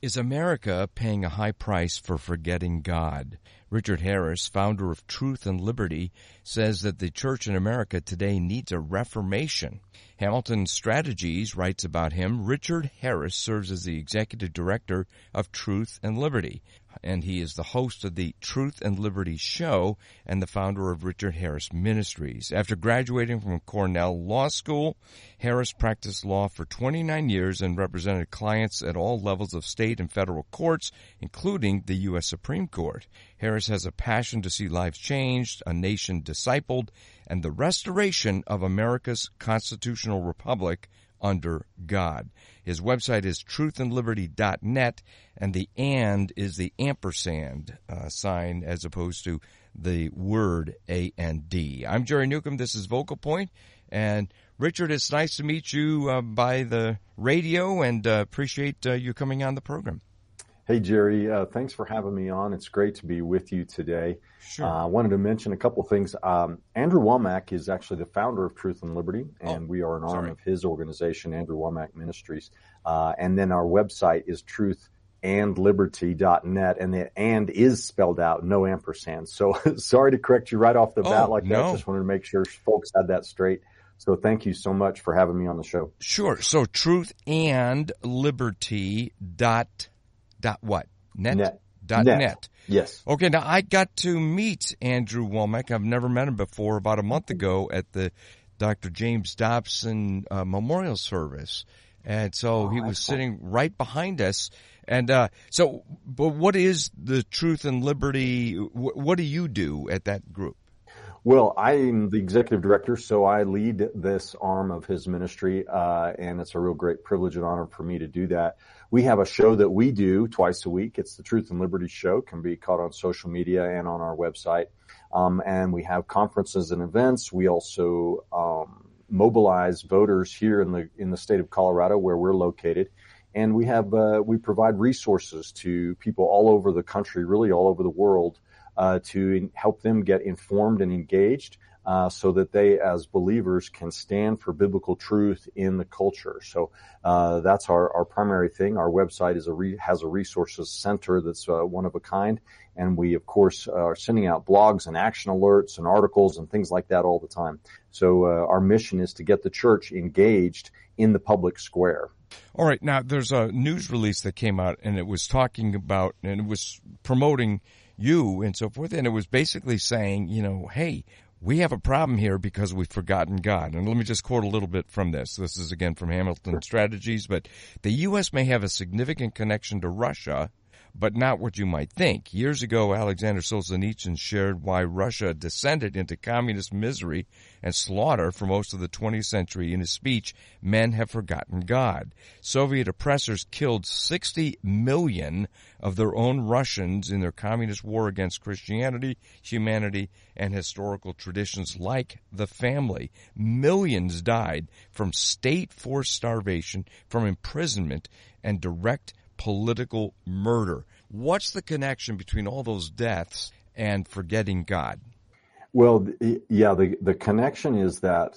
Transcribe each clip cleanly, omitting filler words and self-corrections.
Is America paying a high price for forgetting God? Richard Harris, founder of Truth and Liberty, says that the church in America today needs a reformation. Hamilton Strategies writes about him. Richard Harris serves as the executive director of Truth and Liberty, and he is the host of the Truth and Liberty Show and the founder of Richard Harris Ministries. After graduating from Cornell Law School, Harris practiced law for 29 years and represented clients at all levels of state and federal courts, including the U.S. Supreme Court. Harris has a passion to see lives changed, a nation discipled, and the restoration of America's constitutional republic under God. His website is truthandliberty.net, and the "and" is the ampersand sign as opposed to the word A-N-D. I'm Jerry Newcomb. This is Vocal Point. And Richard, it's nice to meet you by the radio, and appreciate you coming on the program. Hey, Jerry. Thanks for having me on. It's great to be with you today. Sure. I wanted to mention a couple things. Andrew Wommack is actually the founder of Truth and Liberty, and we are an arm of his organization, Andrew Wommack Ministries. And then our website is truthandliberty.net, and the "and" is spelled out, no ampersand. So sorry to correct you right off the bat like that. Just wanted to make sure folks had that straight. So thank you so much for having me on the show. Sure. So truthandliberty dot what? Net. Net. Yes. Okay, now I got to meet Andrew Wommack. I've never met him before, about a month ago at the Dr. James Dobson memorial service. And so he was sitting right behind us. And but what is the Truth and Liberty? What do you do at that group? Well, I'm the executive director, so I lead this arm of his ministry, and it's a real great privilege and honor for me to do that. We have a show that we do twice a week. It's the Truth and Liberty Show. Can be caught on social media and on our website. And we have conferences and events. We also mobilize voters here in the state of Colorado, where we're located. And we provide resources to people all over the country, really all over the world, to help them get informed and engaged, so that they, as believers, can stand for biblical truth in the culture. So that's our primary thing. Our website has a resources center that's one of a kind, and we, of course, are sending out blogs and action alerts and articles and things like that all the time. So our mission is to get the church engaged in the public square. All right. Now, there's a news release that came out, and it was talking about, and it was promoting you and so forth, and it was basically saying, hey, we have a problem here because we've forgotten God. And let me just quote a little bit from this. This is again from Hamilton Strategies. But the U.S. may have a significant connection to Russia, but not what you might think. Years ago, Alexander Solzhenitsyn shared why Russia descended into communist misery and slaughter for most of the 20th century in his speech, Men Have Forgotten God. Soviet oppressors killed 60 million of their own Russians in their communist war against Christianity, humanity, and historical traditions like the family. Millions died from state-forced starvation, from imprisonment, and direct political murder. What's the connection between all those deaths and forgetting God? Well, yeah, the connection is that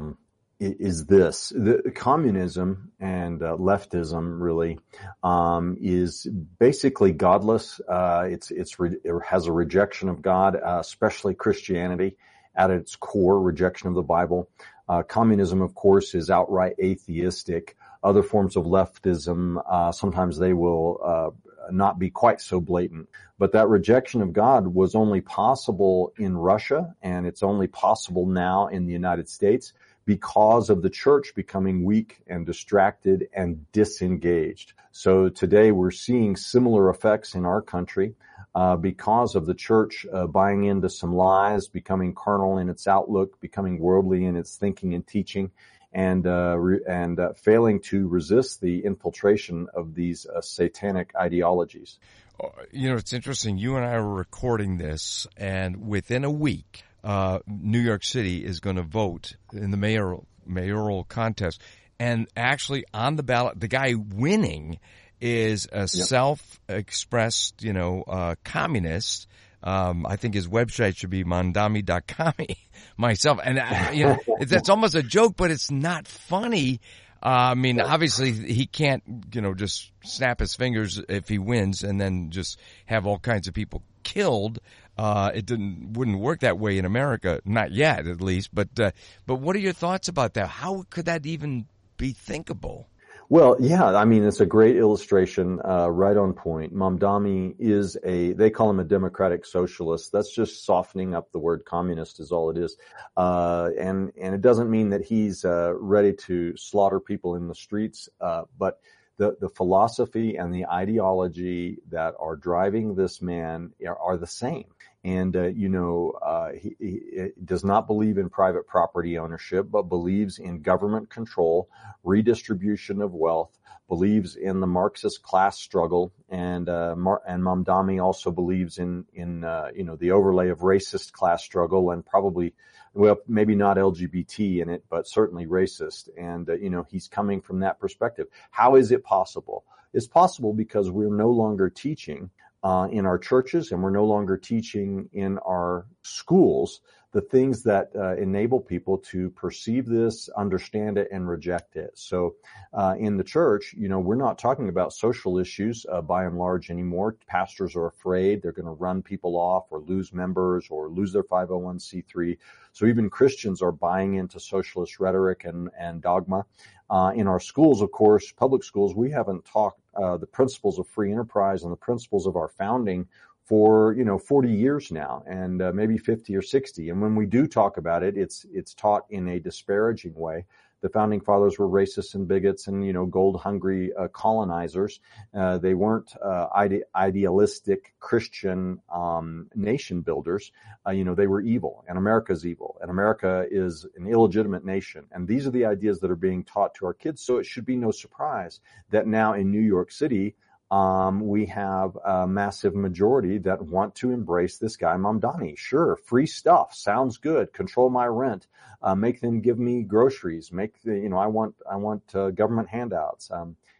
the communism and leftism really is basically godless. It has a rejection of God, especially Christianity at its core, rejection of the Bible. Communism, of course, is outright atheistic. Other forms of leftism, sometimes they will not be quite so blatant. But that rejection of God was only possible in Russia, and it's only possible now in the United States because of the church becoming weak and distracted and disengaged. So today we're seeing similar effects in our country because of the church buying into some lies, becoming carnal in its outlook, becoming worldly in its thinking and teaching, and failing to resist the infiltration of these satanic ideologies. It's interesting. You and I were recording this, and within a week, New York City is going to vote in the mayoral contest. And actually, on the ballot, the guy winning is a self-expressed, communist. I think his website should be mandami.com myself. And, that's almost a joke, but it's not funny. I mean, obviously he can't, just snap his fingers if he wins and then just have all kinds of people killed. It wouldn't work that way in America, not yet at least. But what are your thoughts about that? How could that even be thinkable? Well, yeah, I mean, it's a great illustration, right on point. Mamdani they call him a democratic socialist. That's just softening up the word communist is all it is. And it doesn't mean that he's, ready to slaughter people in the streets, but the philosophy and the ideology that are driving this man are the same. And, he does not believe in private property ownership, but believes in government control, redistribution of wealth, believes in the Marxist class struggle. And Mamdani also believes in the overlay of racist class struggle and probably, well, maybe not LGBT in it, but certainly racist. And, he's coming from that perspective. How is it possible? It's possible because we're no longer teaching in our churches, and we're no longer teaching in our schools the things that enable people to perceive this, understand it, and reject it. So in the church, we're not talking about social issues by and large anymore. Pastors are afraid they're going to run people off or lose members or lose their 501c3. So even Christians are buying into socialist rhetoric and dogma. In our schools, of course, public schools, we haven't taught the principles of free enterprise and the principles of our founding for 40 years now, and maybe 50 or 60. And when we do talk about it, it's taught in a disparaging way. The founding fathers were racists and bigots and gold-hungry colonizers. They weren't idealistic Christian nation builders. They were evil, and America's evil, and America is an illegitimate nation. And these are the ideas that are being taught to our kids. So it should be no surprise that now in New York City, we have a massive majority that want to embrace this guy, Mamdani. Sure, free stuff sounds good. Control my rent. Make them give me groceries. I want government handouts.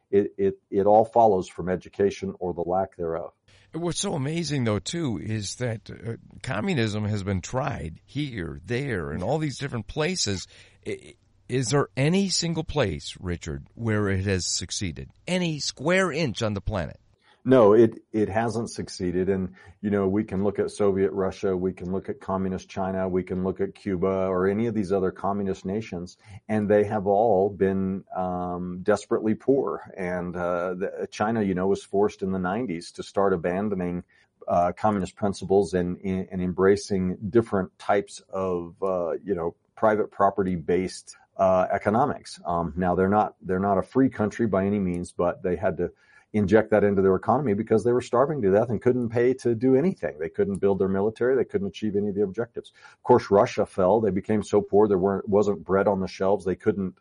It all follows from education or the lack thereof. What's so amazing, though, too, is that communism has been tried here, there, and all these different places. Is there any single place, Richard, where it has succeeded? Any square inch on the planet? No, it hasn't succeeded. And, we can look at Soviet Russia, we can look at communist China, we can look at Cuba or any of these other communist nations, and they have all been desperately poor. And China, was forced in the 90s to start abandoning communist principles and embracing different types of, private property based economics. Now they're not a free country by any means, but they had to inject that into their economy because they were starving to death and couldn't pay to do anything. They couldn't build their military. They couldn't achieve any of the objectives. Of course, Russia fell. They became so poor wasn't bread on the shelves. They couldn't,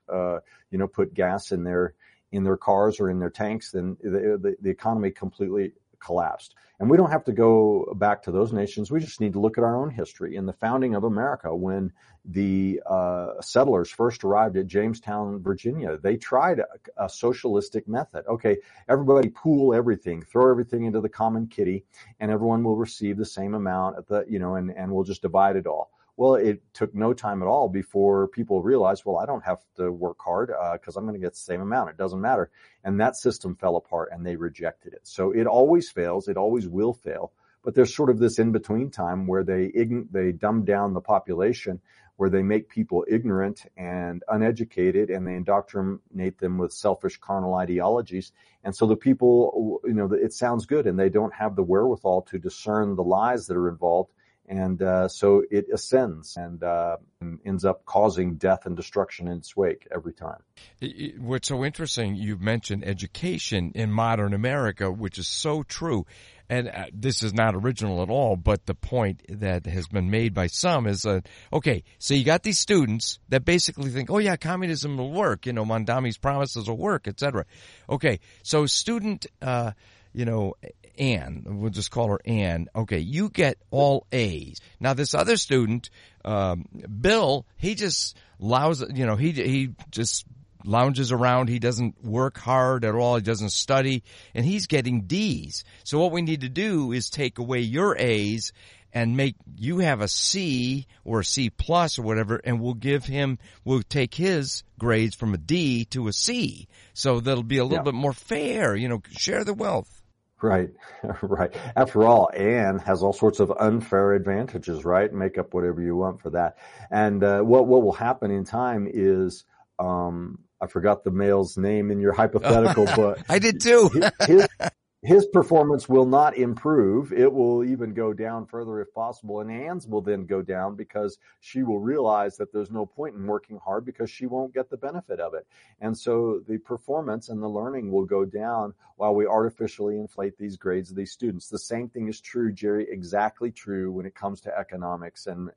put gas in their cars or in their tanks. Then the economy completely collapsed. And we don't have to go back to those nations. We just need to look at our own history. In the founding of America, when the settlers first arrived at Jamestown, Virginia, they tried a socialistic method. Okay, everybody pool everything, throw everything into the common kitty, and everyone will receive the same amount and we'll just divide it all. Well, it took no time at all before people realized, well, I don't have to work hard because I'm going to get the same amount. It doesn't matter. And that system fell apart and they rejected it. So it always fails. It always will fail. But there's sort of this in-between time where they dumb down the population, where they make people ignorant and uneducated, and they indoctrinate them with selfish carnal ideologies. And so the people, it sounds good, and they don't have the wherewithal to discern the lies that are involved. And so it ascends and ends up causing death and destruction in its wake every time. What's so interesting, you've mentioned education in modern America, which is so true. And this is not original at all, but the point that has been made by some is, okay, so you got these students that basically think, oh yeah, communism will work, Mamdani's promises will work, etc. Okay, so student, Ann, we'll just call her Ann. Okay, you get all A's. Now this other student, Bill, he just he just lounges around. He doesn't work hard at all. He doesn't study, and he's getting D's. So what we need to do is take away your A's and make you have a C or a C plus or whatever, and we'll take his grades from a D to a C. So that'll be a little bit more fair, share the wealth. Right, right. After all, Anne has all sorts of unfair advantages, right? Make up whatever you want for that. And what will happen in time is, I forgot the male's name in your hypothetical, but I did too. his performance will not improve. It will even go down further if possible. And Anne's will then go down because she will realize that there's no point in working hard because she won't get the benefit of it. And so the performance and the learning will go down while we artificially inflate these grades of these students. The same thing is true, Jerry, exactly true when it comes to economics and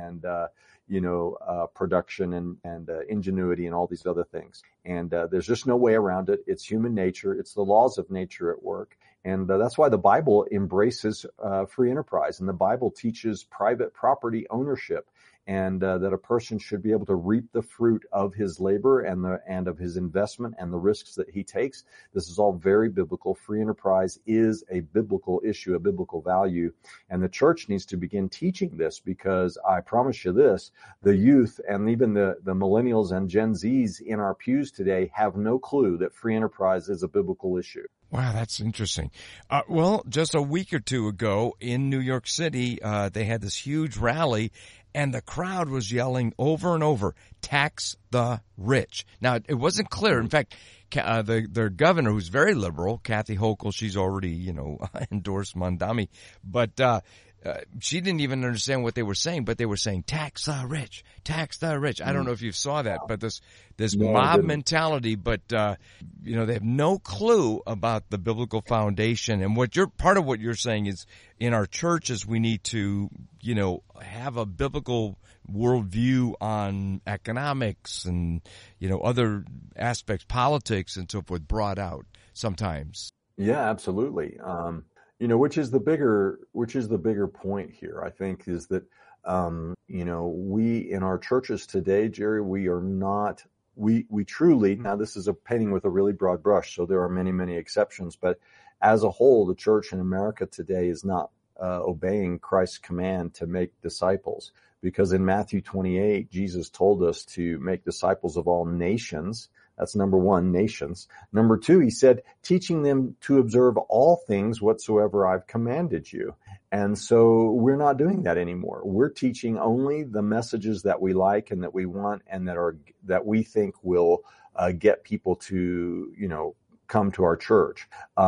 production and ingenuity and all these other things. And there's just no way around it. It's human nature. It's the laws of nature at work. And that's why the Bible embraces free enterprise, and the Bible teaches private property ownership, and that a person should be able to reap the fruit of his labor and of his investment and the risks that he takes. This is all very biblical. Free enterprise is a biblical issue, a biblical value, and the church needs to begin teaching this, because I promise you this: the youth and even the millennials and Gen Zs in our pews today have no clue that free enterprise is a biblical issue. Wow, that's interesting. Well, just a week or two ago in New York City, they had this huge rally, and the crowd was yelling over and over, "Tax the rich." Now, it wasn't clear. In fact, their governor, who's very liberal, Kathy Hochul, she's already, endorsed Mondami, but she didn't even understand what they were saying, but they were saying, "Tax the rich, tax the rich." I don't know if you saw that, but this mob mentality, but, they have no clue about the biblical foundation. And part of what you're saying is in our churches, we need to, have a biblical worldview on economics and, other aspects, politics and so forth, brought out sometimes. Yeah, absolutely. Which is the bigger point here, I think, is that, we in our churches today, Jerry, we truly, now this is a painting with a really broad brush, so there are many, many exceptions, but as a whole, the church in America today is not obeying Christ's command to make disciples, because in Matthew 28, Jesus told us to make disciples of all nations. That's number one, nations. Number two, he said, teaching them to observe all things whatsoever I've commanded you. And so we're not doing that anymore. We're teaching only the messages that we like and that we want and that we think will get people to, come to our church.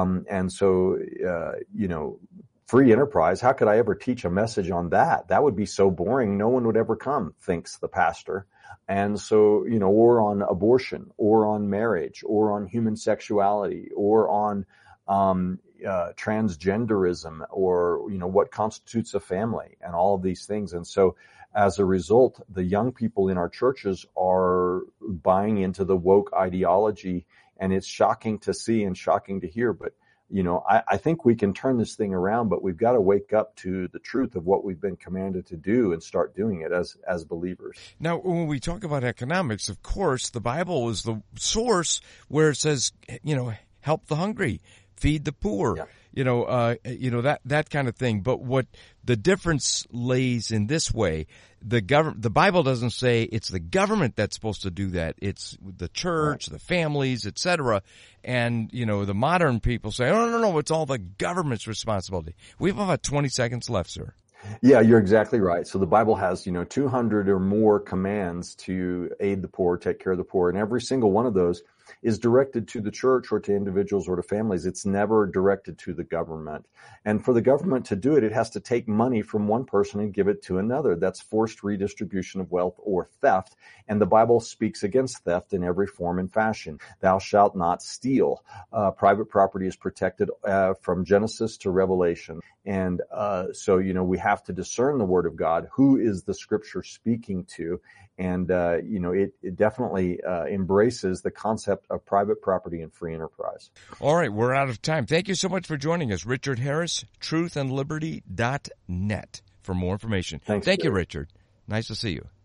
Free enterprise, how could I ever teach a message on that? That would be so boring. No one would ever come, thinks the pastor. And so, or on abortion, or on marriage, or on human sexuality, or on transgenderism, or, what constitutes a family, and all of these things. And so as a result, the young people in our churches are buying into the woke ideology, and it's shocking to see and shocking to hear. But I think we can turn this thing around, but we've got to wake up to the truth of what we've been commanded to do and start doing it as believers. Now, when we talk about economics, of course, the Bible is the source where it says, help the hungry, feed the poor, that kind of thing. But what the difference lays in this way, the Bible doesn't say it's the government that's supposed to do that. It's the church, the families, etc. And, the modern people say, oh, no, it's all the government's responsibility. We have about 20 seconds left, sir. Yeah, you're exactly right. So the Bible has, 200 or more commands to aid the poor, take care of the poor. And every single one of those is directed to the church or to individuals or to families. It's never directed to the government. And for the government to do it, it has to take money from one person and give it to another. That's forced redistribution of wealth or theft. And the Bible speaks against theft in every form and fashion. Thou shalt not steal. Private property is protected from Genesis to Revelation. And so, we have to discern the Word of God. Who is the Scripture speaking to? And, it definitely embraces the concept of private property and free enterprise. All right, we're out of time. Thank you so much for joining us. Richard Harris, truthandliberty.net for more information. Thank you, Richard. Nice to see you.